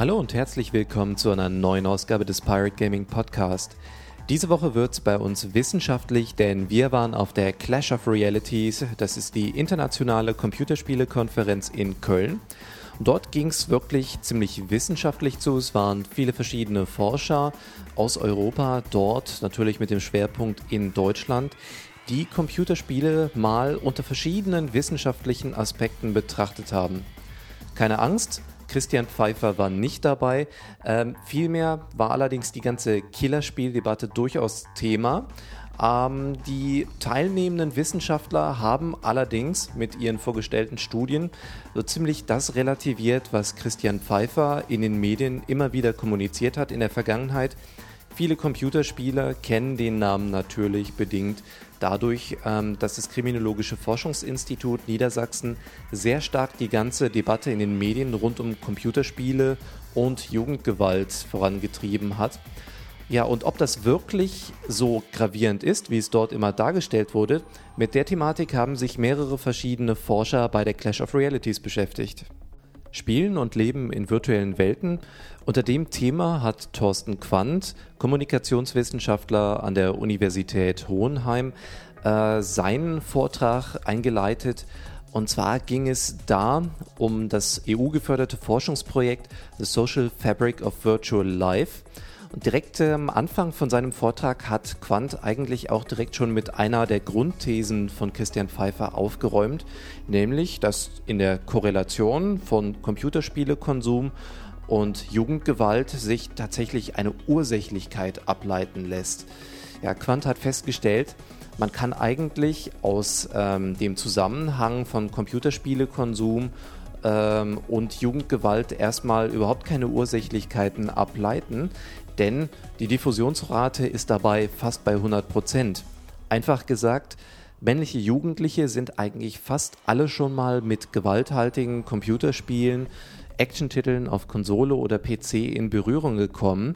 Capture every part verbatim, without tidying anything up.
Hallo und herzlich willkommen zu einer neuen Ausgabe des Pirate Gaming Podcast. Diese Woche wird's bei uns wissenschaftlich, denn wir waren auf der Clash of Realities, das ist die internationale Computerspielekonferenz in Köln. Und dort ging's wirklich ziemlich wissenschaftlich zu. Es waren viele verschiedene Forscher aus Europa dort, natürlich mit dem Schwerpunkt in Deutschland, die Computerspiele mal unter verschiedenen wissenschaftlichen Aspekten betrachtet haben. Keine Angst, Christian Pfeiffer war nicht dabei. Ähm, vielmehr war allerdings die ganze Killerspieldebatte durchaus Thema. Ähm, die teilnehmenden Wissenschaftler haben allerdings mit ihren vorgestellten Studien so ziemlich das relativiert, was Christian Pfeiffer in den Medien immer wieder kommuniziert hat in der Vergangenheit. Viele Computerspieler kennen den Namen natürlich bedingt dadurch, ähm, dass das Kriminologische Forschungsinstitut Niedersachsen sehr stark die ganze Debatte in den Medien rund um Computerspiele und Jugendgewalt vorangetrieben hat. Ja, und ob das wirklich so gravierend ist, wie es dort immer dargestellt wurde, mit der Thematik haben sich mehrere verschiedene Forscher bei der Clash of Realities beschäftigt. Spielen und Leben in virtuellen Welten. Unter dem Thema hat Thorsten Quandt, Kommunikationswissenschaftler an der Universität Hohenheim, äh, seinen Vortrag eingeleitet. Und zwar ging es da um das E U-geförderte Forschungsprojekt The Social Fabric of Virtual Life. Und direkt am Anfang von seinem Vortrag hat Quandt eigentlich auch direkt schon mit einer der Grundthesen von Christian Pfeiffer aufgeräumt, nämlich, dass in der Korrelation von Computerspielekonsum und Jugendgewalt sich tatsächlich eine Ursächlichkeit ableiten lässt. Ja, Quandt hat festgestellt, man kann eigentlich aus ähm, dem Zusammenhang von Computerspielekonsum ähm, und Jugendgewalt erstmal überhaupt keine Ursächlichkeiten ableiten, denn die Diffusionsrate ist dabei fast bei hundert Prozent. Einfach gesagt, männliche Jugendliche sind eigentlich fast alle schon mal mit gewalthaltigen Computerspielen, Actiontiteln auf Konsole oder P C in Berührung gekommen.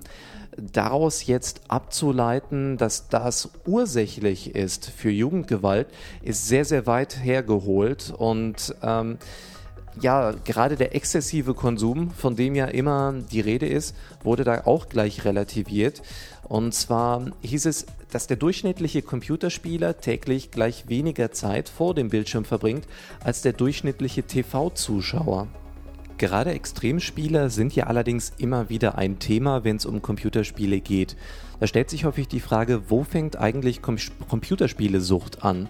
Daraus jetzt abzuleiten, dass das ursächlich ist für Jugendgewalt, ist sehr, sehr weit hergeholt und ähm, ja, gerade der exzessive Konsum, von dem ja immer die Rede ist, wurde da auch gleich relativiert. Und zwar hieß es, dass der durchschnittliche Computerspieler täglich gleich weniger Zeit vor dem Bildschirm verbringt als der durchschnittliche T V-Zuschauer. Gerade Extremspieler sind ja allerdings immer wieder ein Thema, wenn es um Computerspiele geht. Da stellt sich häufig die Frage, wo fängt eigentlich Com- Computerspielesucht an?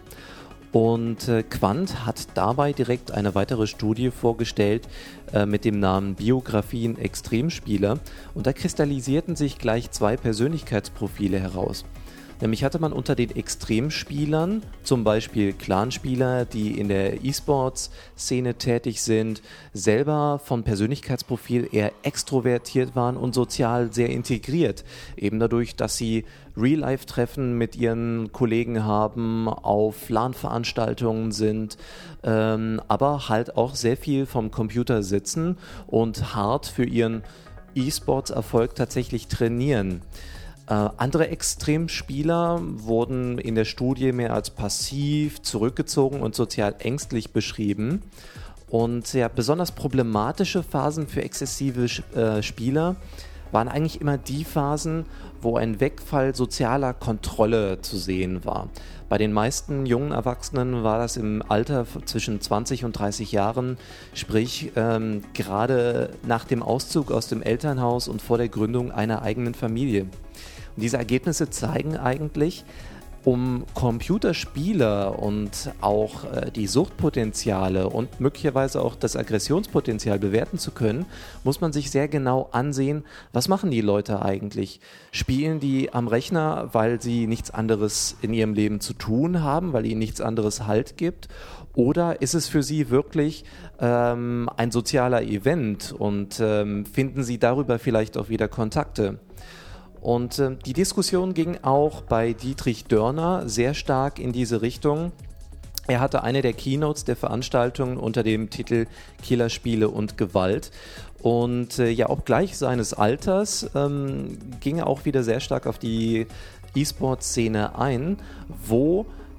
Und äh, Quandt hat dabei direkt eine weitere Studie vorgestellt äh, mit dem Namen Biografien Extremspieler. Und da kristallisierten sich gleich zwei Persönlichkeitsprofile heraus. Nämlich hatte man unter den Extremspielern zum Beispiel Clanspieler, die in der E-Sports-Szene tätig sind, selber von Persönlichkeitsprofil eher extrovertiert waren und sozial sehr integriert. Eben dadurch, dass sie Real-Life-Treffen mit ihren Kollegen haben, auf LAN-Veranstaltungen sind, ähm, aber halt auch sehr viel vom Computer sitzen und hart für ihren E-Sports-Erfolg tatsächlich trainieren. Äh, andere Extremspieler wurden in der Studie mehr als passiv, zurückgezogen und sozial ängstlich beschrieben. Und ja, besonders problematische Phasen für exzessive äh, Spieler waren eigentlich immer die Phasen, wo ein Wegfall sozialer Kontrolle zu sehen war. Bei den meisten jungen Erwachsenen war das im Alter zwischen zwanzig und dreißig Jahren, sprich ähm, gerade nach dem Auszug aus dem Elternhaus und vor der Gründung einer eigenen Familie. Und diese Ergebnisse zeigen eigentlich, um Computerspiele und auch äh, die Suchtpotenziale und möglicherweise auch das Aggressionspotenzial bewerten zu können, muss man sich sehr genau ansehen, was machen die Leute eigentlich? Spielen die am Rechner, weil sie nichts anderes in ihrem Leben zu tun haben, weil ihnen nichts anderes Halt gibt? Oder ist es für sie wirklich ähm, ein sozialer Event und ähm, finden sie darüber vielleicht auch wieder Kontakte? Und äh, die Diskussion ging auch bei Dietrich Dörner sehr stark in diese Richtung. Er hatte eine der Keynotes der Veranstaltung unter dem Titel Killerspiele und Gewalt. Und äh, ja, auch gleich seines Alters ähm, ging er auch wieder sehr stark auf die E-Sport-Szene ein, wo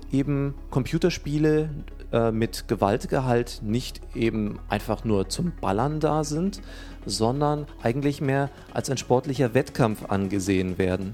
eben Computerspiele äh, mit Gewaltgehalt nicht eben einfach nur zum Ballern da sind, sondern eigentlich mehr als ein sportlicher Wettkampf angesehen werden.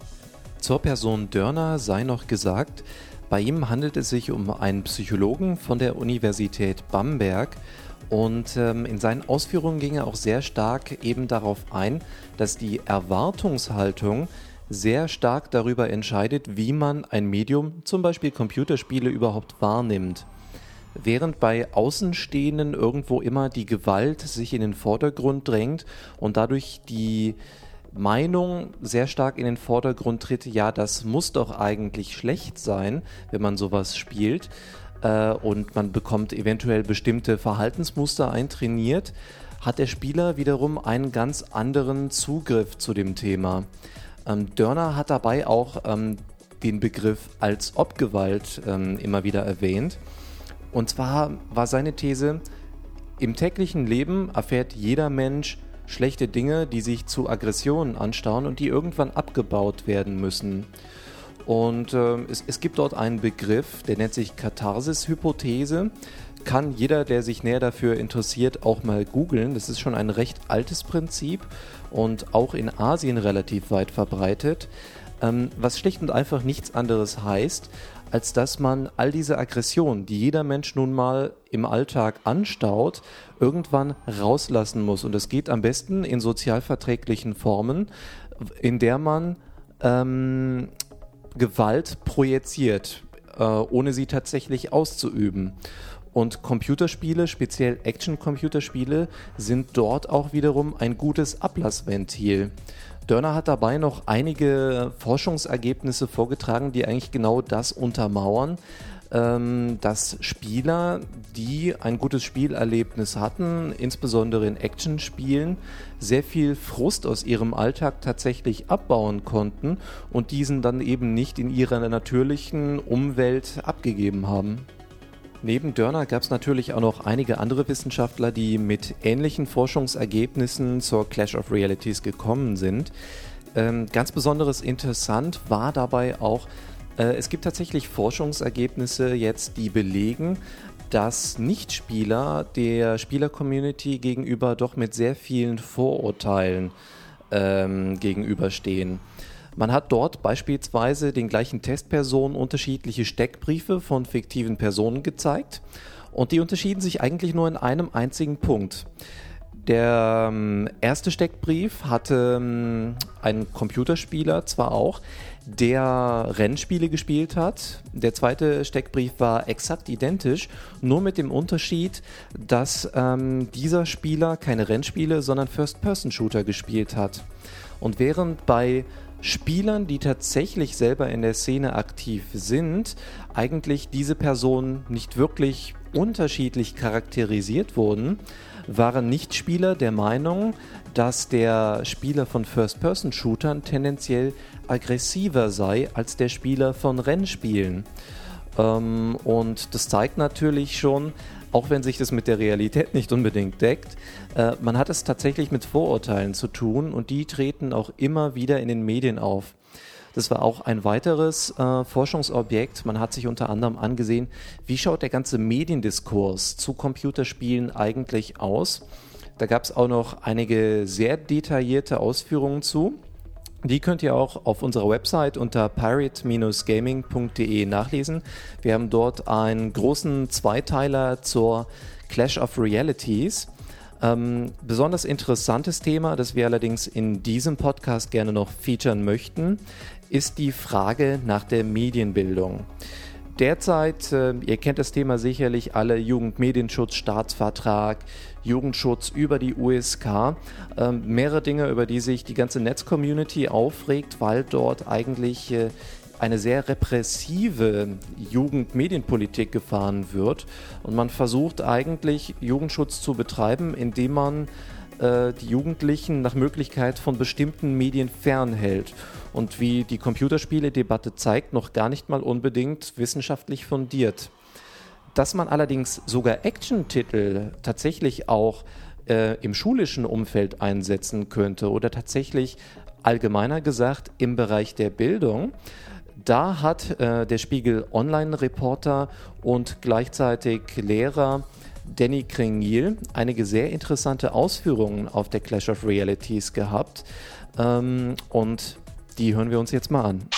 Zur Person Dörner sei noch gesagt, bei ihm handelt es sich um einen Psychologen von der Universität Bamberg und ähm, in seinen Ausführungen ging er auch sehr stark eben darauf ein, dass die Erwartungshaltung sehr stark darüber entscheidet, wie man ein Medium, zum Beispiel Computerspiele, überhaupt wahrnimmt. Während bei Außenstehenden irgendwo immer die Gewalt sich in den Vordergrund drängt und dadurch die Meinung sehr stark in den Vordergrund tritt, ja, das muss doch eigentlich schlecht sein, wenn man sowas spielt, äh, und man bekommt eventuell bestimmte Verhaltensmuster eintrainiert, hat der Spieler wiederum einen ganz anderen Zugriff zu dem Thema. Ähm, Dörner hat dabei auch ähm, den Begriff als Ob-Gewalt ähm, immer wieder erwähnt. Und zwar war seine These, im täglichen Leben erfährt jeder Mensch schlechte Dinge, die sich zu Aggressionen anstauen und die irgendwann abgebaut werden müssen. Und äh, es, es gibt dort einen Begriff, der nennt sich Katharsis-Hypothese. Kann jeder, der sich näher dafür interessiert, auch mal googeln. Das ist schon ein recht altes Prinzip und auch in Asien relativ weit verbreitet, ähm, was schlicht und einfach nichts anderes heißt, als dass man all diese Aggression, die jeder Mensch nun mal im Alltag anstaut, irgendwann rauslassen muss. Und das geht am besten in sozialverträglichen Formen, in der man ähm, Gewalt projiziert, äh, ohne sie tatsächlich auszuüben. Und Computerspiele, speziell Action-Computerspiele, sind dort auch wiederum ein gutes Ablassventil. Dörner hat dabei noch einige Forschungsergebnisse vorgetragen, die eigentlich genau das untermauern, ähm, dass Spieler, die ein gutes Spielerlebnis hatten, insbesondere in Actionspielen, sehr viel Frust aus ihrem Alltag tatsächlich abbauen konnten und diesen dann eben nicht in ihrer natürlichen Umwelt abgegeben haben. Neben Dörner gab es natürlich auch noch einige andere Wissenschaftler, die mit ähnlichen Forschungsergebnissen zur Clash of Realities gekommen sind. Ähm, ganz besonders interessant war dabei auch, äh, es gibt tatsächlich Forschungsergebnisse jetzt, die belegen, dass Nichtspieler der Spieler-Community gegenüber doch mit sehr vielen Vorurteilen ähm, gegenüberstehen. Man hat dort beispielsweise den gleichen Testpersonen unterschiedliche Steckbriefe von fiktiven Personen gezeigt und die unterschieden sich eigentlich nur in einem einzigen Punkt. Der ähm, erste Steckbrief hatte ähm, einen Computerspieler zwar auch, der Rennspiele gespielt hat. Der zweite Steckbrief war exakt identisch, nur mit dem Unterschied, dass ähm, dieser Spieler keine Rennspiele, sondern First-Person-Shooter gespielt hat. Und während bei Spielern, die tatsächlich selber in der Szene aktiv sind, eigentlich diese Personen nicht wirklich unterschiedlich charakterisiert wurden, waren Nichtspieler der Meinung, dass der Spieler von First-Person-Shootern tendenziell aggressiver sei als der Spieler von Rennspielen. Ähm, und das zeigt natürlich schon, auch wenn sich das mit der Realität nicht unbedingt deckt, äh, man hat es tatsächlich mit Vorurteilen zu tun und die treten auch immer wieder in den Medien auf. Das war auch ein weiteres äh, Forschungsobjekt. Man hat sich unter anderem angesehen, wie schaut der ganze Mediendiskurs zu Computerspielen eigentlich aus. Da gab es auch noch einige sehr detaillierte Ausführungen zu. Die könnt ihr auch auf unserer Website unter pirate Bindestrich gaming Punkt de nachlesen. Wir haben dort einen großen Zweiteiler zur Clash of Realities. Ähm, besonders interessantes Thema, das wir allerdings in diesem Podcast gerne noch featuren möchten, ist die Frage nach der Medienbildung. Derzeit, äh, ihr kennt das Thema sicherlich alle, Jugendmedienschutzstaatsvertrag, Jugendschutz über die U S K, äh, mehrere Dinge, über die sich die ganze Netz-Community aufregt, weil dort eigentlich äh, eine sehr repressive Jugendmedienpolitik gefahren wird und man versucht eigentlich Jugendschutz zu betreiben, indem man äh, die Jugendlichen nach Möglichkeit von bestimmten Medien fernhält. Und wie die Computerspiele-Debatte zeigt, noch gar nicht mal unbedingt wissenschaftlich fundiert. Dass man allerdings sogar Action-Titel tatsächlich auch äh, im schulischen Umfeld einsetzen könnte oder tatsächlich allgemeiner gesagt im Bereich der Bildung, Da hat äh, der Spiegel Online-Reporter und gleichzeitig Lehrer Danny Krengil einige sehr interessante Ausführungen auf der Clash of Realities gehabt. Ähm, und die hören wir uns jetzt mal an.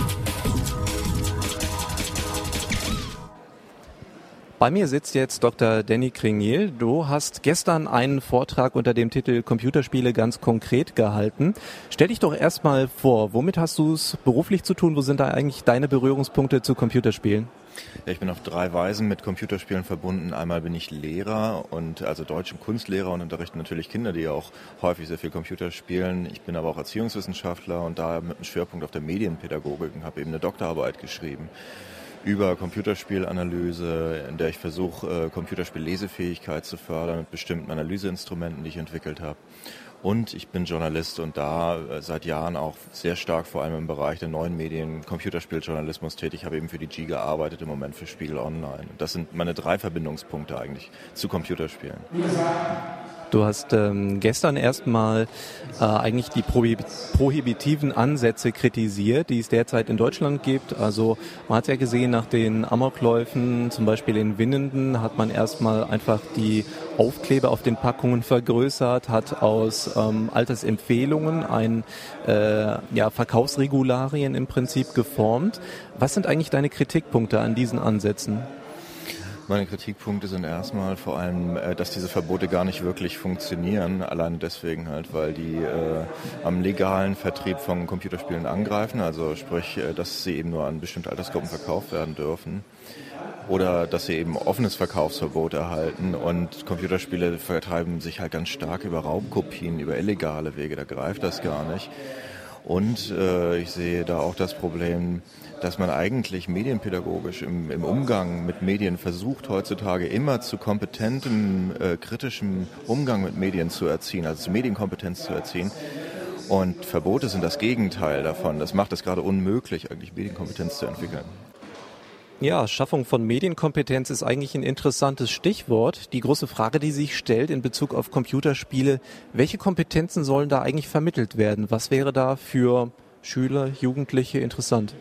Bei mir sitzt jetzt Doktor Danny Krengil. Du hast gestern einen Vortrag unter dem Titel Computerspiele ganz konkret gehalten. Stell dich doch erstmal vor, womit hast du es beruflich zu tun? Wo sind da eigentlich deine Berührungspunkte zu Computerspielen? Ja, ich bin auf drei Weisen mit Computerspielen verbunden. Einmal bin ich Lehrer und also Deutsch- und Kunstlehrer und unterrichte natürlich Kinder, die auch häufig sehr viel Computer spielen. Ich bin aber auch Erziehungswissenschaftler und da mit einem Schwerpunkt auf der Medienpädagogik und habe eben eine Doktorarbeit geschrieben über Computerspielanalyse, in der ich versuche, Computerspiellesefähigkeit zu fördern mit bestimmten Analyseinstrumenten, die ich entwickelt habe. Und ich bin Journalist und da seit Jahren auch sehr stark vor allem im Bereich der neuen Medien, Computerspieljournalismus tätig. Ich habe eben für die G gearbeitet, im Moment für Spiegel Online. Und das sind meine drei Verbindungspunkte eigentlich zu Computerspielen. Du hast ähm, gestern erstmal äh, eigentlich die prohib- prohibitiven Ansätze kritisiert, die es derzeit in Deutschland gibt. Also man hat ja gesehen, nach den Amokläufen, zum Beispiel in Winnenden, hat man erstmal einfach die Aufkleber auf den Packungen vergrößert, hat aus ähm, Altersempfehlungen ein äh, ja, Verkaufsregularien im Prinzip geformt. Was sind eigentlich deine Kritikpunkte an diesen Ansätzen? Meine Kritikpunkte sind erstmal vor allem, dass diese Verbote gar nicht wirklich funktionieren. Allein deswegen halt, weil die äh, am legalen Vertrieb von Computerspielen angreifen. Also sprich, dass sie eben nur an bestimmte Altersgruppen verkauft werden dürfen. Oder dass sie eben offenes Verkaufsverbot erhalten. Und Computerspiele vertreiben sich halt ganz stark über Raubkopien, über illegale Wege. Da greift das gar nicht. Und äh, ich sehe da auch das Problem, dass man eigentlich medienpädagogisch im, im Umgang mit Medien versucht, heutzutage immer zu kompetentem, äh, kritischem Umgang mit Medien zu erziehen, also zu Medienkompetenz zu erziehen. Und Verbote sind das Gegenteil davon. Das macht es gerade unmöglich, eigentlich Medienkompetenz zu entwickeln. Ja, Schaffung von Medienkompetenz ist eigentlich ein interessantes Stichwort. Die große Frage, die sich stellt in Bezug auf Computerspiele, welche Kompetenzen sollen da eigentlich vermittelt werden? Was wäre da für Schüler, Jugendliche interessant?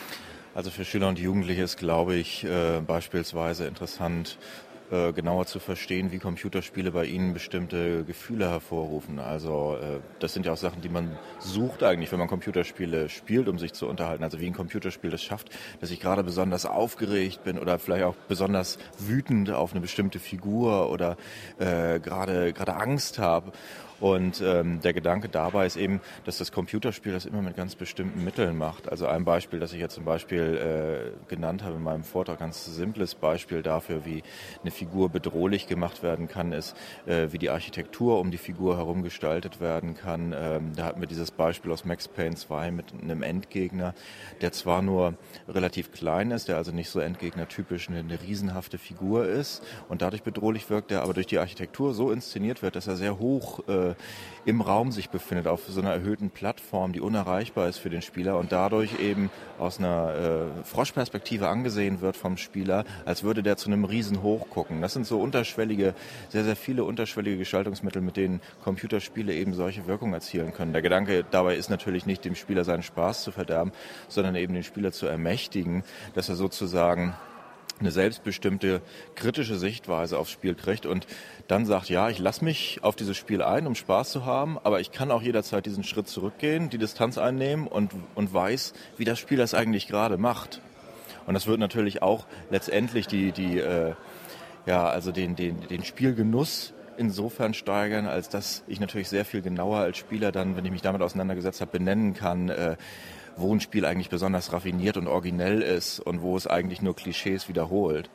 Also für Schüler und Jugendliche ist, glaube ich, äh, beispielsweise interessant, äh, genauer zu verstehen, wie Computerspiele bei ihnen bestimmte Gefühle hervorrufen. Also äh, das sind ja auch Sachen, die man sucht eigentlich, wenn man Computerspiele spielt, um sich zu unterhalten. Also wie ein Computerspiel das schafft, dass ich gerade besonders aufgeregt bin oder vielleicht auch besonders wütend auf eine bestimmte Figur oder äh, gerade gerade Angst habe. Und ähm, der Gedanke dabei ist eben, dass das Computerspiel das immer mit ganz bestimmten Mitteln macht. Also ein Beispiel, das ich jetzt zum Beispiel äh, genannt habe in meinem Vortrag, ganz simples Beispiel dafür, wie eine Figur bedrohlich gemacht werden kann, ist, äh, wie die Architektur um die Figur herum gestaltet werden kann. Ähm, da hatten wir dieses Beispiel aus Max Payne zwei mit einem Endgegner, der zwar nur relativ klein ist, der also nicht so endgegnertypisch eine, eine riesenhafte Figur ist und dadurch bedrohlich wirkt, der aber durch die Architektur so inszeniert wird, dass er sehr hoch äh, im Raum sich befindet, auf so einer erhöhten Plattform, die unerreichbar ist für den Spieler und dadurch eben aus einer äh, Froschperspektive angesehen wird vom Spieler, als würde der zu einem Riesen hochgucken. Das sind so unterschwellige, sehr, sehr viele unterschwellige Gestaltungsmittel, mit denen Computerspiele eben solche Wirkungen erzielen können. Der Gedanke dabei ist natürlich nicht, dem Spieler seinen Spaß zu verderben, sondern eben den Spieler zu ermächtigen, dass er sozusagen eine selbstbestimmte kritische Sichtweise aufs Spiel kriegt und dann sagt, ja, ich lasse mich auf dieses Spiel ein, um Spaß zu haben, aber ich kann auch jederzeit diesen Schritt zurückgehen, die Distanz einnehmen und, und weiß, wie das Spiel das eigentlich gerade macht. Und das wird natürlich auch letztendlich die, die, äh, ja, also den, den, den Spielgenuss insofern steigern, als dass ich natürlich sehr viel genauer als Spieler dann, wenn ich mich damit auseinandergesetzt habe, benennen kann, äh, wo ein Spiel eigentlich besonders raffiniert und originell ist und wo es eigentlich nur Klischees wiederholt.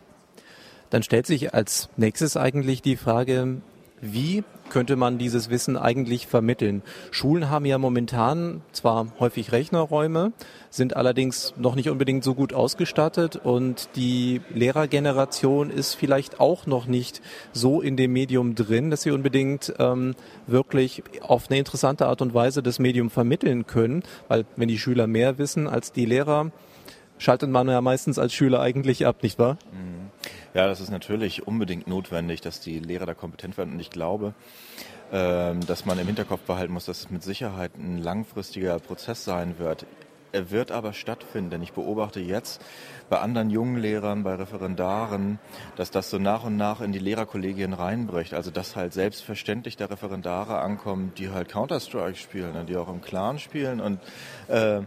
Dann stellt sich als nächstes eigentlich die Frage, wie könnte man dieses Wissen eigentlich vermitteln? Schulen haben ja momentan zwar häufig Rechnerräume, sind allerdings noch nicht unbedingt so gut ausgestattet und die Lehrergeneration ist vielleicht auch noch nicht so in dem Medium drin, dass sie unbedingt ähm, wirklich auf eine interessante Art und Weise das Medium vermitteln können, weil wenn die Schüler mehr wissen als die Lehrer, schaltet man ja meistens als Schüler eigentlich ab, nicht wahr? Ja, das ist natürlich unbedingt notwendig, dass die Lehrer da kompetent werden. Und ich glaube, ähm, dass man im Hinterkopf behalten muss, dass es mit Sicherheit ein langfristiger Prozess sein wird. er wird aber stattfinden, denn ich beobachte jetzt bei anderen jungen Lehrern, bei Referendaren, dass das so nach und nach in die Lehrerkollegien reinbricht. Also dass halt selbstverständlich da Referendare ankommen, die halt Counter-Strike spielen, die auch im Clan spielen und äh,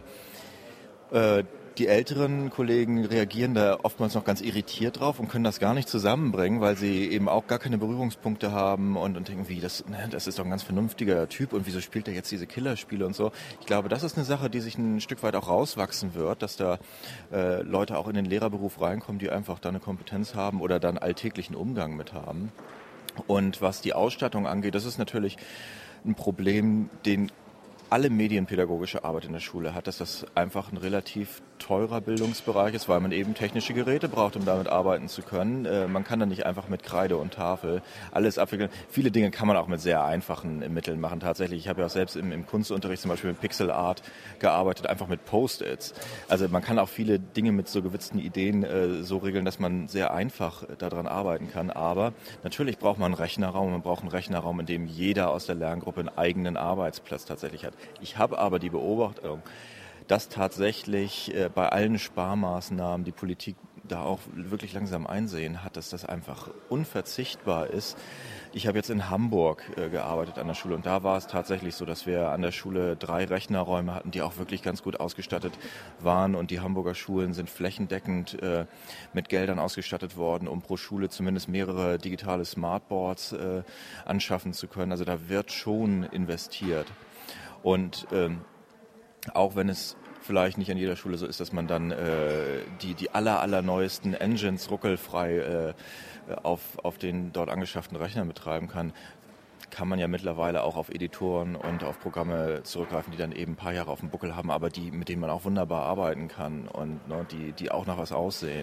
äh, die älteren Kollegen reagieren da oftmals noch ganz irritiert drauf und können das gar nicht zusammenbringen, weil sie eben auch gar keine Berührungspunkte haben und, und denken, wie, das, ne, das ist doch ein ganz vernünftiger Typ und wieso spielt er jetzt diese Killerspiele und so. Ich glaube, das ist eine Sache, die sich ein Stück weit auch rauswachsen wird, dass da äh, Leute auch in den Lehrerberuf reinkommen, die einfach da eine Kompetenz haben oder dann alltäglichen Umgang mit haben. Und was die Ausstattung angeht, das ist natürlich ein Problem, den alle medienpädagogische Arbeit in der Schule hat, dass das einfach ein relativ teurer Bildungsbereich ist, weil man eben technische Geräte braucht, um damit arbeiten zu können. Äh, man kann da nicht einfach mit Kreide und Tafel alles abwickeln. Viele Dinge kann man auch mit sehr einfachen Mitteln machen. Tatsächlich, ich habe ja auch selbst im, im Kunstunterricht zum Beispiel mit Pixel Art gearbeitet, einfach mit Post-its. Also man kann auch viele Dinge mit so gewitzten Ideen äh, so regeln, dass man sehr einfach daran arbeiten kann. Aber natürlich braucht man einen Rechnerraum. Man braucht einen Rechnerraum, in dem jeder aus der Lerngruppe einen eigenen Arbeitsplatz tatsächlich hat. Ich habe aber die Beobachtung, dass tatsächlich äh, bei allen Sparmaßnahmen die Politik da auch wirklich langsam einsehen hat, dass das einfach unverzichtbar ist. Ich habe jetzt in Hamburg äh, gearbeitet an der Schule und da war es tatsächlich so, dass wir an der Schule drei Rechnerräume hatten, die auch wirklich ganz gut ausgestattet waren und die Hamburger Schulen sind flächendeckend äh, mit Geldern ausgestattet worden, um pro Schule zumindest mehrere digitale Smartboards äh, anschaffen zu können. Also da wird schon investiert. Und ähm, auch wenn es vielleicht nicht an jeder Schule so ist, dass man dann äh, die, die aller, allerneuesten Engines ruckelfrei äh, auf, auf den dort angeschafften Rechnern betreiben kann, kann man ja mittlerweile auch auf Editoren und auf Programme zurückgreifen, die dann eben ein paar Jahre auf dem Buckel haben, aber die, mit denen man auch wunderbar arbeiten kann und ne, die, die auch nach was aussehen.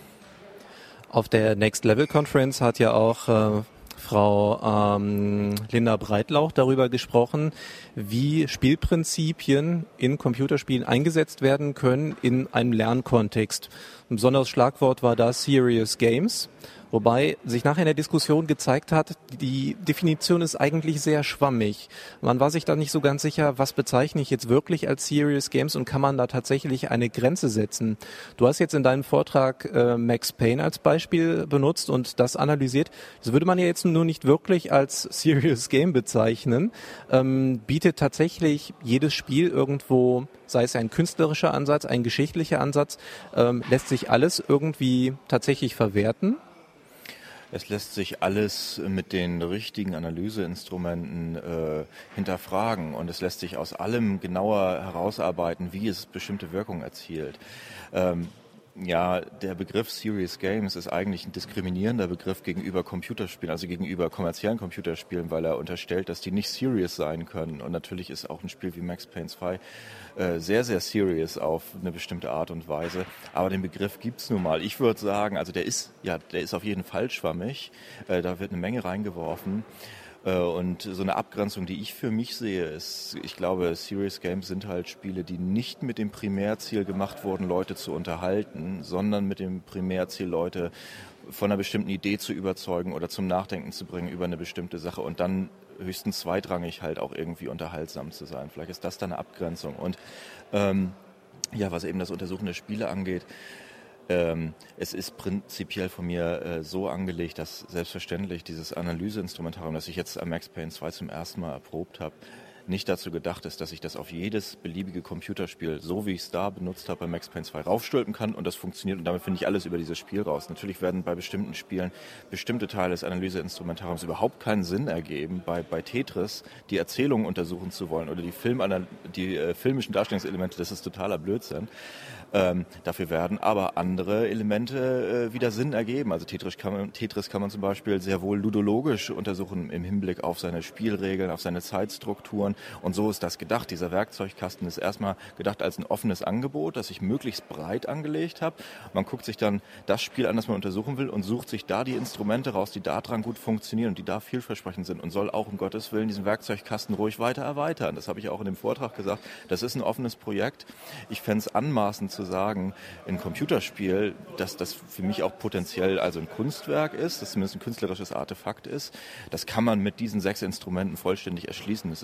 Auf der Next Level Conference hat ja auch äh Frau ähm, Linda Breitlauch darüber gesprochen, wie Spielprinzipien in Computerspielen eingesetzt werden können in einem Lernkontext. Ein besonderes Schlagwort war da Serious Games, wobei sich nachher in der Diskussion gezeigt hat, die Definition ist eigentlich sehr schwammig. Man war sich da nicht so ganz sicher, was bezeichne ich jetzt wirklich als Serious Games und kann man da tatsächlich eine Grenze setzen. Du hast jetzt in deinem Vortrag äh, Max Payne als Beispiel benutzt und das analysiert. Das würde man ja jetzt nur nicht wirklich als Serious Game bezeichnen. Ähm, bietet tatsächlich jedes Spiel irgendwo, sei es ein künstlerischer Ansatz, ein geschichtlicher Ansatz, ähm, lässt sich alles irgendwie tatsächlich verwerten? Es lässt sich alles mit den richtigen Analyseinstrumenten äh, hinterfragen und es lässt sich aus allem genauer herausarbeiten, wie es bestimmte Wirkungen erzielt. Ähm, ja, der Begriff Serious Games ist eigentlich ein diskriminierender Begriff gegenüber Computerspielen, also gegenüber kommerziellen Computerspielen, weil er unterstellt, dass die nicht serious sein können. Und natürlich ist auch ein Spiel wie Max Payne zwei äh, sehr, sehr serious auf eine bestimmte Art und Weise. Aber den Begriff gibt's nun mal. Ich würde sagen, also der ist, ja, der ist auf jeden Fall schwammig. Äh, da wird eine Menge reingeworfen. Und so eine Abgrenzung, die ich für mich sehe, ist, ich glaube, Serious Games sind halt Spiele, die nicht mit dem Primärziel gemacht wurden, Leute zu unterhalten, sondern mit dem Primärziel, Leute von einer bestimmten Idee zu überzeugen oder zum Nachdenken zu bringen über eine bestimmte Sache und dann höchstens zweitrangig halt auch irgendwie unterhaltsam zu sein. Vielleicht ist das dann eine Abgrenzung. Und ähm, ja, was eben das Untersuchen der Spiele angeht, Ähm, es ist prinzipiell von mir äh, so angelegt, dass selbstverständlich dieses Analyseinstrumentarium, das ich jetzt am Max Payne zwei zum ersten Mal erprobt habe, nicht dazu gedacht ist, dass ich das auf jedes beliebige Computerspiel, so wie ich es da benutzt habe bei Max Payne zwei, raufstülpen kann und das funktioniert und damit finde ich alles über dieses Spiel raus. Natürlich werden bei bestimmten Spielen bestimmte Teile des Analyseinstrumentariums überhaupt keinen Sinn ergeben. Bei, bei Tetris die Erzählung untersuchen zu wollen oder die, Filmanal- die äh, filmischen Darstellungselemente, das ist totaler Blödsinn. Ähm, dafür werden aber andere Elemente äh, wieder Sinn ergeben. Also Tetris kann, man, Tetris kann man zum Beispiel sehr wohl ludologisch untersuchen im Hinblick auf seine Spielregeln, auf seine Zeitstrukturen. Und so ist das gedacht. Dieser Werkzeugkasten ist erstmal gedacht als ein offenes Angebot, das ich möglichst breit angelegt habe. Man guckt sich dann das Spiel an, das man untersuchen will und sucht sich da die Instrumente raus, die da dran gut funktionieren und die da vielversprechend sind und soll auch um Gottes Willen diesen Werkzeugkasten ruhig weiter erweitern. Das habe ich auch in dem Vortrag gesagt. Das ist ein offenes Projekt. Ich fände es anmaßend zu sagen, ein Computerspiel, dass das für mich auch potenziell also ein Kunstwerk ist, das zumindest ein künstlerisches Artefakt ist, das kann man mit diesen sechs Instrumenten vollständig erschließen. Das ist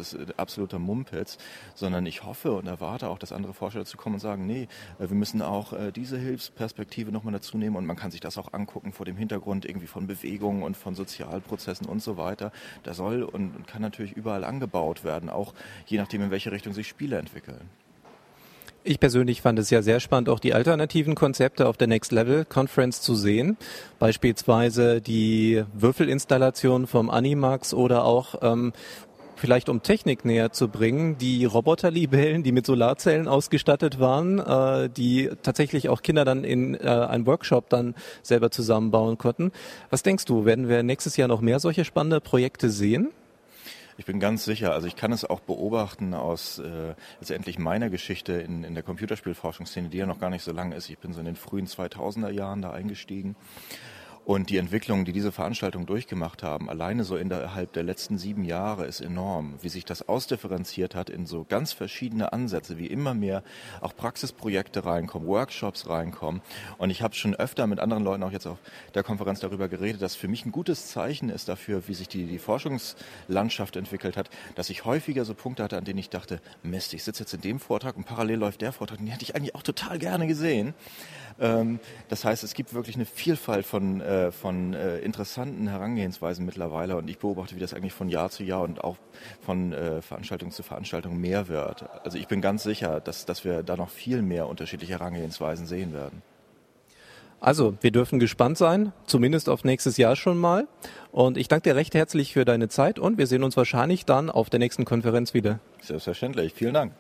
absoluter Mumpitz, sondern ich hoffe und erwarte auch, dass andere Forscher dazu kommen und sagen, nee, wir müssen auch äh, diese Hilfsperspektive nochmal dazu nehmen und man kann sich das auch angucken vor dem Hintergrund irgendwie von Bewegungen und von Sozialprozessen und so weiter. Da soll und, und kann natürlich überall angebaut werden, auch je nachdem, in welche Richtung sich Spiele entwickeln. Ich persönlich fand es ja sehr spannend, auch die alternativen Konzepte auf der Next Level Conference zu sehen. Beispielsweise die Würfelinstallation vom Animax oder auch, ähm, vielleicht um Technik näher zu bringen, die Roboterlibellen, die mit Solarzellen ausgestattet waren, äh, die tatsächlich auch Kinder dann in äh, einem Workshop dann selber zusammenbauen konnten. Was denkst du, werden wir nächstes Jahr noch mehr solche spannende Projekte sehen? Ich bin ganz sicher, also ich kann es auch beobachten aus äh, letztendlich meiner Geschichte in, in der Computerspielforschungsszene, die ja noch gar nicht so lang ist. Ich bin so in den frühen zweitausender Jahren da eingestiegen. Und die Entwicklung, die diese Veranstaltungen durchgemacht haben, alleine so innerhalb der letzten sieben Jahre, ist enorm. Wie sich das ausdifferenziert hat in so ganz verschiedene Ansätze, wie immer mehr auch Praxisprojekte reinkommen, Workshops reinkommen. Und ich habe schon öfter mit anderen Leuten auch jetzt auf der Konferenz darüber geredet, dass für mich ein gutes Zeichen ist dafür, wie sich die, die Forschungslandschaft entwickelt hat, dass ich häufiger so Punkte hatte, an denen ich dachte, Mist, ich sitze jetzt in dem Vortrag und parallel läuft der Vortrag, den hätte ich eigentlich auch total gerne gesehen. Ähm, das heißt, es gibt wirklich eine Vielfalt von von äh, interessanten Herangehensweisen mittlerweile und ich beobachte, wie das eigentlich von Jahr zu Jahr und auch von äh, Veranstaltung zu Veranstaltung mehr wird. Also ich bin ganz sicher, dass, dass wir da noch viel mehr unterschiedliche Herangehensweisen sehen werden. Also, wir dürfen gespannt sein, zumindest auf nächstes Jahr schon mal. Und ich danke dir recht herzlich für deine Zeit und wir sehen uns wahrscheinlich dann auf der nächsten Konferenz wieder. Selbstverständlich. Vielen Dank.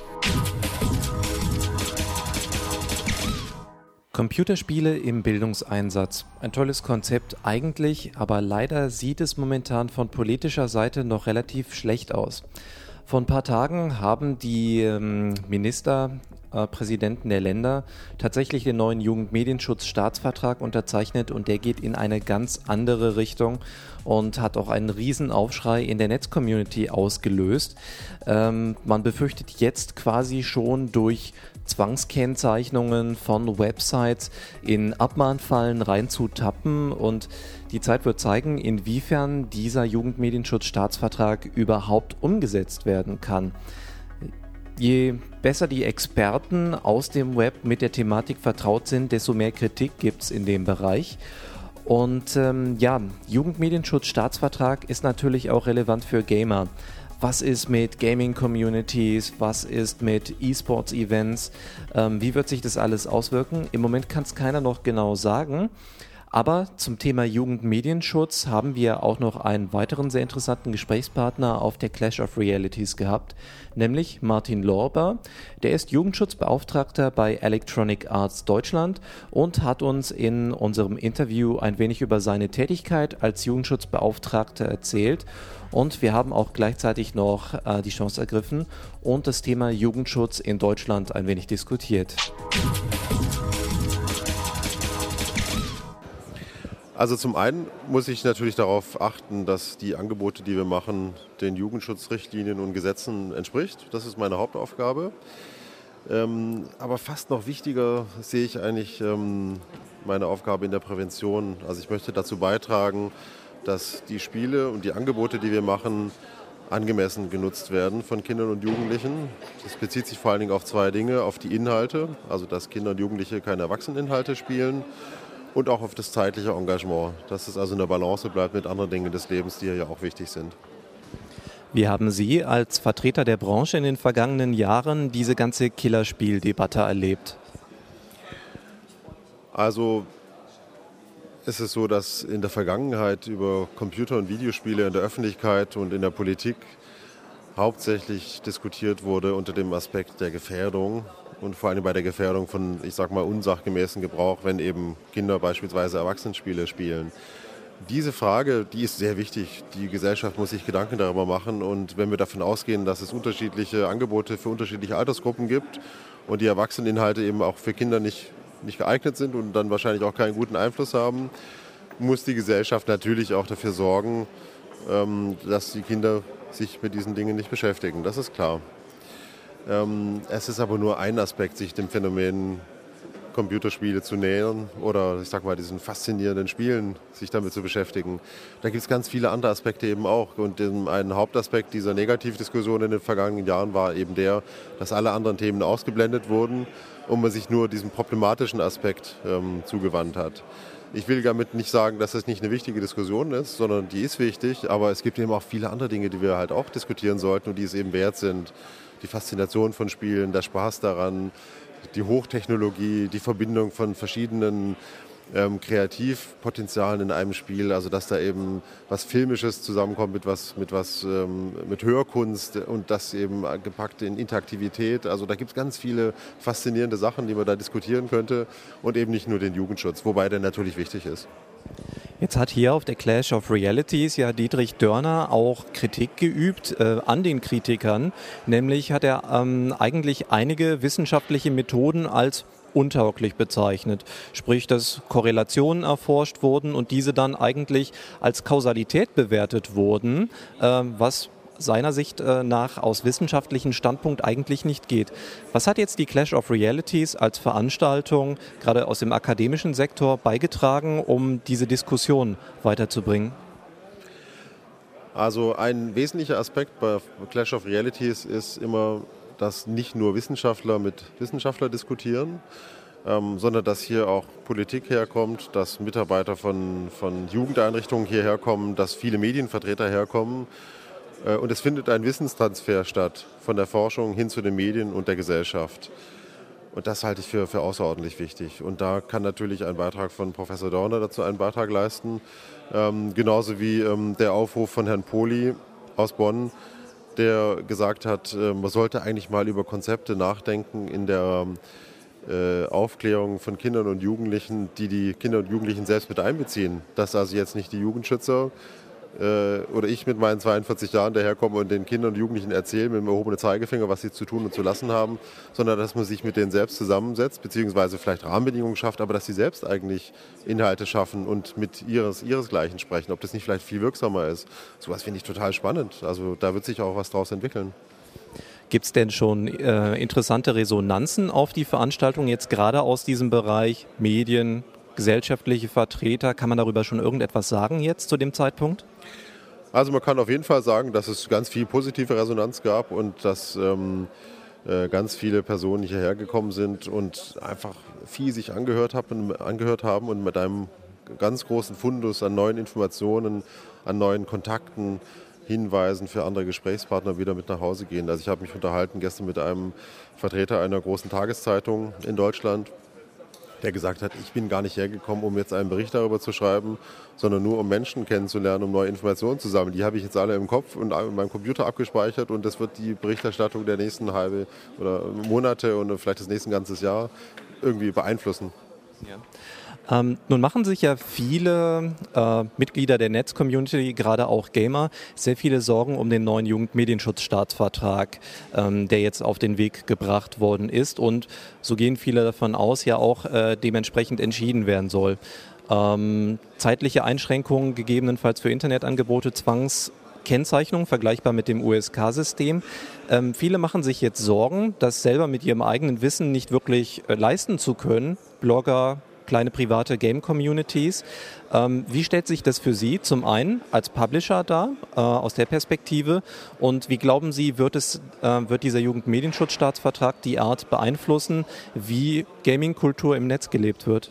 Computerspiele im Bildungseinsatz. Ein tolles Konzept eigentlich, aber leider sieht es momentan von politischer Seite noch relativ schlecht aus. Vor ein paar Tagen haben die ähm, Ministerpräsidenten der Länder tatsächlich den neuen Jugendmedienschutzstaatsvertrag unterzeichnet und der geht in eine ganz andere Richtung und hat auch einen riesen Aufschrei in der Netz-Community ausgelöst. Ähm, man befürchtet jetzt quasi schon durch Zwangskennzeichnungen von Websites in Abmahnfallen reinzutappen und die Zeit wird zeigen, inwiefern dieser Jugendmedienschutzstaatsvertrag überhaupt umgesetzt werden kann. Je besser die Experten aus dem Web mit der Thematik vertraut sind, desto mehr Kritik gibt es in dem Bereich. Und ähm, ja, Jugendmedienschutzstaatsvertrag ist natürlich auch relevant für Gamer. Was ist mit Gaming-Communities? Was ist mit E-Sports-Events? Ähm, wie wird sich das alles auswirken? Im Moment kann es keiner noch genau sagen. Aber zum Thema Jugendmedienschutz haben wir auch noch einen weiteren sehr interessanten Gesprächspartner auf der Clash of Realities gehabt, nämlich Martin Lorber. Der ist Jugendschutzbeauftragter bei Electronic Arts Deutschland und hat uns in unserem Interview ein wenig über seine Tätigkeit als Jugendschutzbeauftragter erzählt. Und wir haben auch gleichzeitig noch äh, die Chance ergriffen und das Thema Jugendschutz in Deutschland ein wenig diskutiert. Also zum einen muss ich natürlich darauf achten, dass die Angebote, die wir machen, den Jugendschutzrichtlinien und Gesetzen entspricht. Das ist meine Hauptaufgabe. Ähm, aber fast noch wichtiger sehe ich eigentlich ähm, meine Aufgabe in der Prävention. Also ich möchte dazu beitragen, dass die Spiele und die Angebote, die wir machen, angemessen genutzt werden von Kindern und Jugendlichen. Das bezieht sich vor allen Dingen auf zwei Dinge, auf die Inhalte, also dass Kinder und Jugendliche keine Erwachseneninhalte spielen, und auch auf das zeitliche Engagement, dass es also in der Balance bleibt mit anderen Dingen des Lebens, die ja auch wichtig sind. Wie haben Sie als Vertreter der Branche in den vergangenen Jahren diese ganze Killerspieldebatte erlebt? Also es ist so, dass in der Vergangenheit über Computer- und Videospiele in der Öffentlichkeit und in der Politik hauptsächlich diskutiert wurde unter dem Aspekt der Gefährdung und vor allem bei der Gefährdung von, ich sag mal, unsachgemäßen Gebrauch, wenn eben Kinder beispielsweise Erwachsenenspiele spielen. Diese Frage, die ist sehr wichtig. Die Gesellschaft muss sich Gedanken darüber machen und wenn wir davon ausgehen, dass es unterschiedliche Angebote für unterschiedliche Altersgruppen gibt und die Erwachseneninhalte eben auch für Kinder nicht, nicht geeignet sind und dann wahrscheinlich auch keinen guten Einfluss haben, muss die Gesellschaft natürlich auch dafür sorgen, dass die Kinder sich mit diesen Dingen nicht beschäftigen. Das ist klar. Es ist aber nur ein Aspekt, sich dem Phänomen Computerspiele zu nähern oder ich sag mal diesen faszinierenden Spielen sich damit zu beschäftigen. Da gibt es ganz viele andere Aspekte eben auch. Und ein Hauptaspekt dieser Negativdiskussion in den vergangenen Jahren war eben der, dass alle anderen Themen ausgeblendet wurden und man sich nur diesem problematischen Aspekt ähm, zugewandt hat. Ich will damit nicht sagen, dass das nicht eine wichtige Diskussion ist, sondern die ist wichtig, aber es gibt eben auch viele andere Dinge, die wir halt auch diskutieren sollten und die es eben wert sind. Die Faszination von Spielen, der Spaß daran, die Hochtechnologie, die Verbindung von verschiedenen ähm, Kreativpotenzialen in einem Spiel, also dass da eben was Filmisches zusammenkommt mit was, mit was ähm, mit Hörkunst und das eben gepackt in Interaktivität. Also da gibt es ganz viele faszinierende Sachen, die man da diskutieren könnte und eben nicht nur den Jugendschutz, wobei der natürlich wichtig ist. Jetzt hat hier auf der Clash of Realities ja Dietrich Dörner auch Kritik geübt äh, an den Kritikern. Nämlich hat er ähm, eigentlich einige wissenschaftliche Methoden als untauglich bezeichnet. Sprich, dass Korrelationen erforscht wurden und diese dann eigentlich als Kausalität bewertet wurden, äh, was seiner Sicht nach aus wissenschaftlichen Standpunkt eigentlich nicht geht. Was hat jetzt die Clash of Realities als Veranstaltung gerade aus dem akademischen Sektor beigetragen, um diese Diskussion weiterzubringen? Also ein wesentlicher Aspekt bei Clash of Realities ist immer, dass nicht nur Wissenschaftler mit Wissenschaftlern diskutieren, ähm, sondern dass hier auch Politik herkommt, dass Mitarbeiter von, von Jugendeinrichtungen hierher kommen, dass viele Medienvertreter herkommen. Und es findet ein Wissenstransfer statt von der Forschung hin zu den Medien und der Gesellschaft. Und das halte ich für, für außerordentlich wichtig. Und da kann natürlich ein Beitrag von Professor Dörner dazu einen Beitrag leisten. Ähm, genauso wie ähm, der Aufruf von Herrn Poli aus Bonn, der gesagt hat, äh, man sollte eigentlich mal über Konzepte nachdenken in der äh, Aufklärung von Kindern und Jugendlichen, die die Kinder und Jugendlichen selbst mit einbeziehen. Dass also jetzt nicht die Jugendschützer oder ich mit meinen zweiundvierzig Jahren daherkomme und den Kindern und Jugendlichen erzähle mit dem erhobenen Zeigefinger, was sie zu tun und zu lassen haben, sondern dass man sich mit denen selbst zusammensetzt, beziehungsweise vielleicht Rahmenbedingungen schafft, aber dass sie selbst eigentlich Inhalte schaffen und mit ihres, ihresgleichen sprechen, ob das nicht vielleicht viel wirksamer ist. Sowas finde ich total spannend. Also da wird sich auch was draus entwickeln. Gibt es denn schon äh, interessante Resonanzen auf die Veranstaltung, jetzt gerade aus diesem Bereich Medien, gesellschaftliche Vertreter? Kann man darüber schon irgendetwas sagen jetzt zu dem Zeitpunkt? Also man kann auf jeden Fall sagen, dass es ganz viel positive Resonanz gab und dass ähm, äh, ganz viele Personen hierher gekommen sind und einfach viel sich angehört haben, angehört haben und mit einem ganz großen Fundus an neuen Informationen, an neuen Kontakten, Hinweisen für andere Gesprächspartner wieder mit nach Hause gehen. Also ich habe mich unterhalten gestern mit einem Vertreter einer großen Tageszeitung in Deutschland, der gesagt hat, ich bin gar nicht hergekommen, um jetzt einen Bericht darüber zu schreiben, sondern nur um Menschen kennenzulernen, um neue Informationen zu sammeln. Die habe ich jetzt alle im Kopf und in meinem Computer abgespeichert und das wird die Berichterstattung der nächsten halbe oder Monate und vielleicht das nächste ganzes Jahr irgendwie beeinflussen. Ja. Ähm, nun machen sich ja viele äh, Mitglieder der Netz-Community, gerade auch Gamer, sehr viele Sorgen um den neuen Jugendmedienschutzstaatsvertrag, ähm, der jetzt auf den Weg gebracht worden ist und so gehen viele davon aus, ja auch äh, dementsprechend entschieden werden soll. Ähm, zeitliche Einschränkungen gegebenenfalls für Internetangebote, Zwangskennzeichnung, vergleichbar mit dem U S K-System. Ähm, viele machen sich jetzt Sorgen, das selber mit ihrem eigenen Wissen nicht wirklich äh, leisten zu können. Blogger, kleine private Game-Communities. Ähm, wie stellt sich das für Sie zum einen als Publisher dar, äh, aus der Perspektive? Und wie glauben Sie, wird, es, äh, wird dieser Jugendmedienschutzstaatsvertrag die Art beeinflussen, wie Gaming-Kultur im Netz gelebt wird?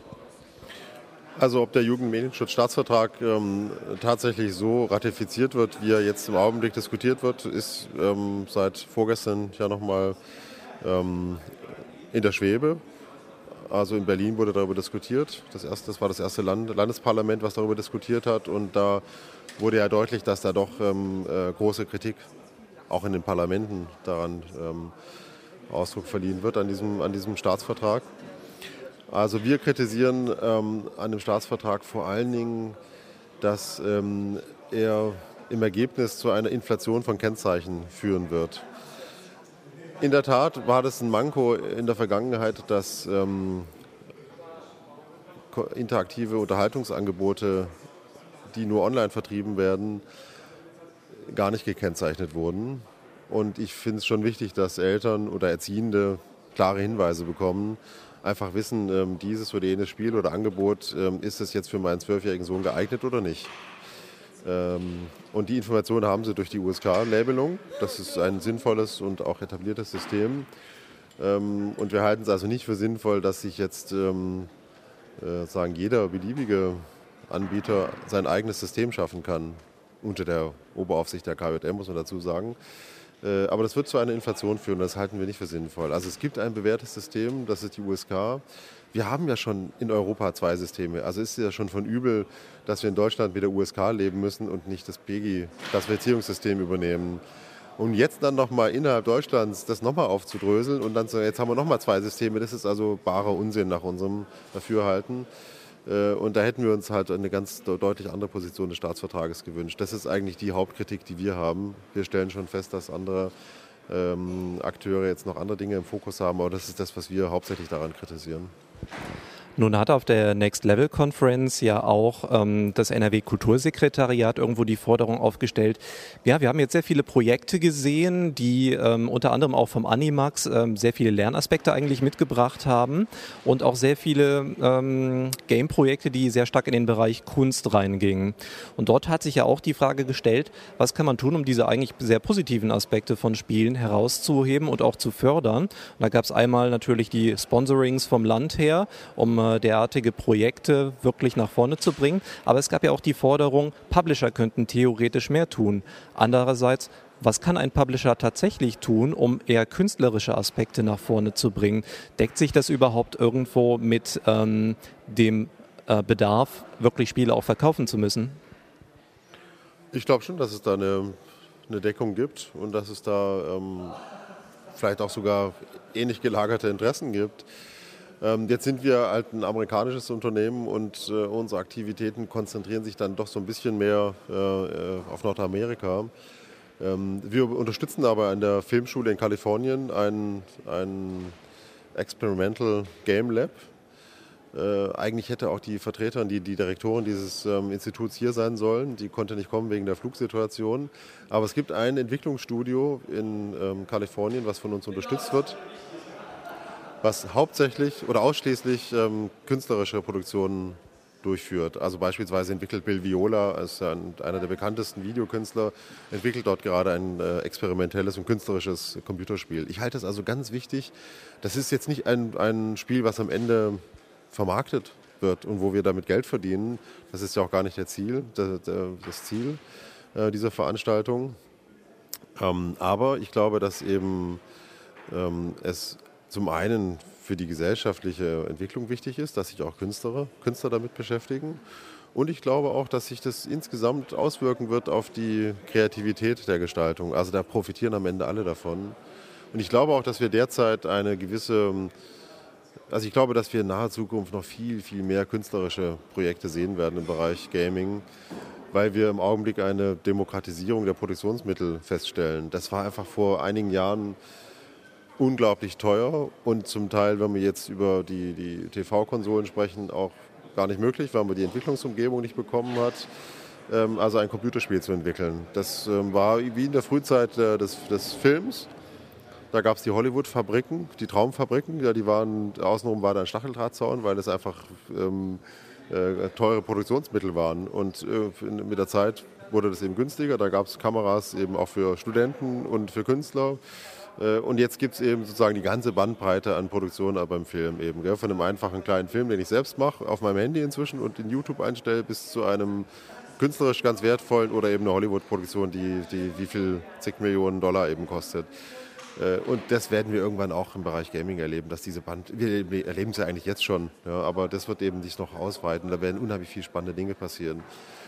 Also ob der Jugendmedienschutzstaatsvertrag ähm, tatsächlich so ratifiziert wird, wie er jetzt im Augenblick diskutiert wird, ist ähm, seit vorgestern ja nochmal ähm, in der Schwebe. Also in Berlin wurde darüber diskutiert. Das, erste, das war das erste Land, Landesparlament, was darüber diskutiert hat. Und da wurde ja deutlich, dass da doch ähm, äh, große Kritik auch in den Parlamenten daran ähm, Ausdruck verliehen wird, an diesem, an diesem Staatsvertrag. Also wir kritisieren ähm, an dem Staatsvertrag vor allen Dingen, dass ähm, er im Ergebnis zu einer Inflation von Kennzeichen führen wird. In der Tat war das ein Manko in der Vergangenheit, dass ähm, interaktive Unterhaltungsangebote, die nur online vertrieben werden, gar nicht gekennzeichnet wurden. Und ich finde es schon wichtig, dass Eltern oder Erziehende klare Hinweise bekommen, einfach wissen, ähm, dieses oder jenes Spiel oder Angebot, ähm, ist es jetzt für meinen zwölfjährigen Sohn geeignet oder nicht. Ähm, und die Informationen haben sie durch die U S K-Labelung. Das ist ein sinnvolles und auch etabliertes System. Ähm, und wir halten es also nicht für sinnvoll, dass sich jetzt ähm, äh, sagen, jeder beliebige Anbieter sein eigenes System schaffen kann. Unter der Oberaufsicht der K J M, muss man dazu sagen. Äh, aber das wird zu einer Inflation führen, das halten wir nicht für sinnvoll. Also es gibt ein bewährtes System, das ist die U S K. Wir haben ja schon in Europa zwei Systeme. Also ist es ja schon von übel, dass wir in Deutschland mit der U S K leben müssen und nicht das B G I, das Klassifizierungssystem übernehmen. Und jetzt dann nochmal innerhalb Deutschlands das nochmal aufzudröseln und dann so, jetzt haben wir nochmal zwei Systeme, das ist also barer Unsinn nach unserem Dafürhalten. Und da hätten wir uns halt eine ganz deutlich andere Position des Staatsvertrages gewünscht. Das ist eigentlich die Hauptkritik, die wir haben. Wir stellen schon fest, dass andere ähm, Akteure jetzt noch andere Dinge im Fokus haben, aber das ist das, was wir hauptsächlich daran kritisieren. Nun hat auf der Next Level Conference ja auch ähm, das N R W-Kultursekretariat irgendwo die Forderung aufgestellt. Ja, wir haben jetzt sehr viele Projekte gesehen, die ähm, unter anderem auch vom Animax ähm, sehr viele Lernaspekte eigentlich mitgebracht haben und auch sehr viele ähm, Game-Projekte, die sehr stark in den Bereich Kunst reingingen. Und dort hat sich ja auch die Frage gestellt, was kann man tun, um diese eigentlich sehr positiven Aspekte von Spielen herauszuheben und auch zu fördern. Und da gab es einmal natürlich die Sponsorings vom Land her, um derartige Projekte wirklich nach vorne zu bringen. Aber es gab ja auch die Forderung, Publisher könnten theoretisch mehr tun. Andererseits, was kann ein Publisher tatsächlich tun, um eher künstlerische Aspekte nach vorne zu bringen? Deckt sich das überhaupt irgendwo mit ähm, dem äh, Bedarf, wirklich Spiele auch verkaufen zu müssen? Ich glaube schon, dass es da eine, eine Deckung gibt und dass es da ähm, vielleicht auch sogar ähnlich gelagerte Interessen gibt. Jetzt sind wir halt ein amerikanisches Unternehmen und äh, unsere Aktivitäten konzentrieren sich dann doch so ein bisschen mehr äh, auf Nordamerika. Ähm, wir unterstützen aber an der Filmschule in Kalifornien ein, ein Experimental Game Lab. Äh, eigentlich hätte auch die Vertreterin, die, die Direktorin dieses ähm, Instituts hier sein sollen. Die konnte nicht kommen wegen der Flugsituation. Aber es gibt ein Entwicklungsstudio in ähm, Kalifornien, was von uns unterstützt wird, was hauptsächlich oder ausschließlich ähm, künstlerische Produktionen durchführt. Also beispielsweise entwickelt Bill Viola, ist ein, einer der bekanntesten Videokünstler, entwickelt dort gerade ein äh, experimentelles und künstlerisches Computerspiel. Ich halte das also ganz wichtig. Das ist jetzt nicht ein, ein Spiel, was am Ende vermarktet wird und wo wir damit Geld verdienen. Das ist ja auch gar nicht der Ziel, der, der, das Ziel äh, dieser Veranstaltung. Ähm, aber ich glaube, dass eben ähm, es zum einen für die gesellschaftliche Entwicklung wichtig ist, dass sich auch Künstler, Künstler damit beschäftigen. Und ich glaube auch, dass sich das insgesamt auswirken wird auf die Kreativität der Gestaltung. Also da profitieren am Ende alle davon. Und ich glaube auch, dass wir derzeit eine gewisse, also ich glaube, dass wir in naher Zukunft noch viel, viel mehr künstlerische Projekte sehen werden im Bereich Gaming, weil wir im Augenblick eine Demokratisierung der Produktionsmittel feststellen. Das war einfach vor einigen Jahren unglaublich teuer und zum Teil, wenn wir jetzt über die, die T V-Konsolen sprechen, auch gar nicht möglich, weil man die Entwicklungsumgebung nicht bekommen hat, ähm, also ein Computerspiel zu entwickeln. Das ähm, war wie in der Frühzeit äh, des, des Films. Da gab es die Hollywood-Fabriken, die Traumfabriken, ja, die waren, außenrum war da ein Stacheldrahtzaun, weil das einfach ähm, äh, teure Produktionsmittel waren. Und äh, mit der Zeit wurde das eben günstiger, da gab es Kameras eben auch für Studenten und für Künstler. Und jetzt gibt es eben sozusagen die ganze Bandbreite an Produktionen beim Film eben. Gell? Von einem einfachen kleinen Film, den ich selbst mache, auf meinem Handy inzwischen und in YouTube einstelle, bis zu einem künstlerisch ganz wertvollen oder eben eine Hollywood-Produktion, die, die wie viel zig Millionen Dollar eben kostet. Und das werden wir irgendwann auch im Bereich Gaming erleben, dass diese Band, wir erleben es ja eigentlich jetzt schon, ja, aber das wird eben sich noch ausweiten. Da werden unheimlich viele spannende Dinge passieren.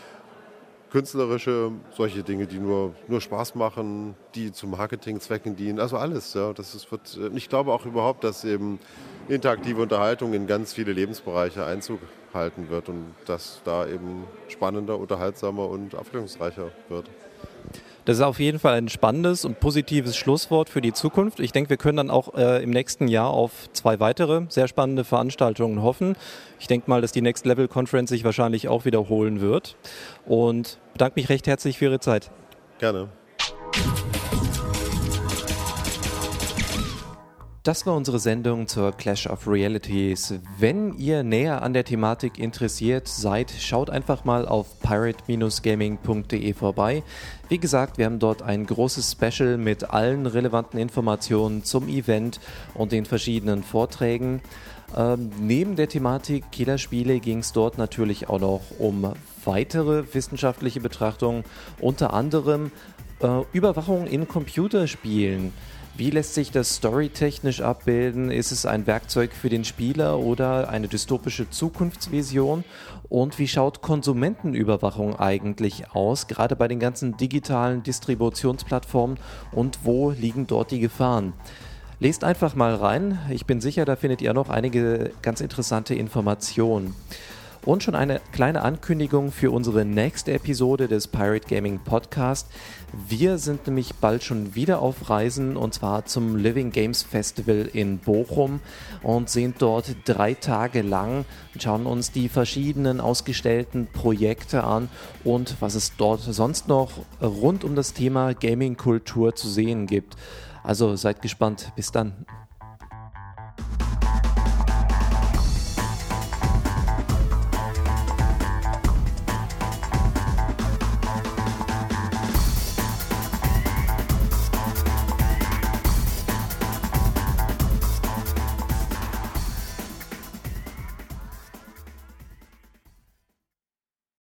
Künstlerische, solche Dinge, die nur, nur Spaß machen, die zu Marketingzwecken dienen, also alles. Ja, das ist, wird, ich glaube auch überhaupt, dass eben interaktive Unterhaltung in ganz viele Lebensbereiche Einzug halten wird und dass da eben spannender, unterhaltsamer und abwechslungsreicher wird. Das ist auf jeden Fall ein spannendes und positives Schlusswort für die Zukunft. Ich denke, wir können dann auch äh, im nächsten Jahr auf zwei weitere sehr spannende Veranstaltungen hoffen. Ich denke mal, dass die Next Level Conference sich wahrscheinlich auch wiederholen wird. Und bedanke mich recht herzlich für Ihre Zeit. Gerne. Das war unsere Sendung zur Clash of Realities. Wenn ihr näher an der Thematik interessiert seid, schaut einfach mal auf pirate Bindestrich gaming Punkt de vorbei. Wie gesagt, wir haben dort ein großes Special mit allen relevanten Informationen zum Event und den verschiedenen Vorträgen. Ähm, neben der Thematik Killerspiele ging es dort natürlich auch noch um weitere wissenschaftliche Betrachtungen, unter anderem äh, Überwachung in Computerspielen. Wie lässt sich das storytechnisch abbilden? Ist es ein Werkzeug für den Spieler oder eine dystopische Zukunftsvision? Und wie schaut Konsumentenüberwachung eigentlich aus, gerade bei den ganzen digitalen Distributionsplattformen, und wo liegen dort die Gefahren? Lest einfach mal rein. Ich bin sicher, da findet ihr noch einige ganz interessante Informationen. Und schon eine kleine Ankündigung für unsere nächste Episode des Pirate Gaming Podcast. Wir sind nämlich bald schon wieder auf Reisen, und zwar zum Living Games Festival in Bochum, und sind dort drei Tage lang und schauen uns die verschiedenen ausgestellten Projekte an und was es dort sonst noch rund um das Thema Gaming-Kultur zu sehen gibt. Also seid gespannt. Bis dann.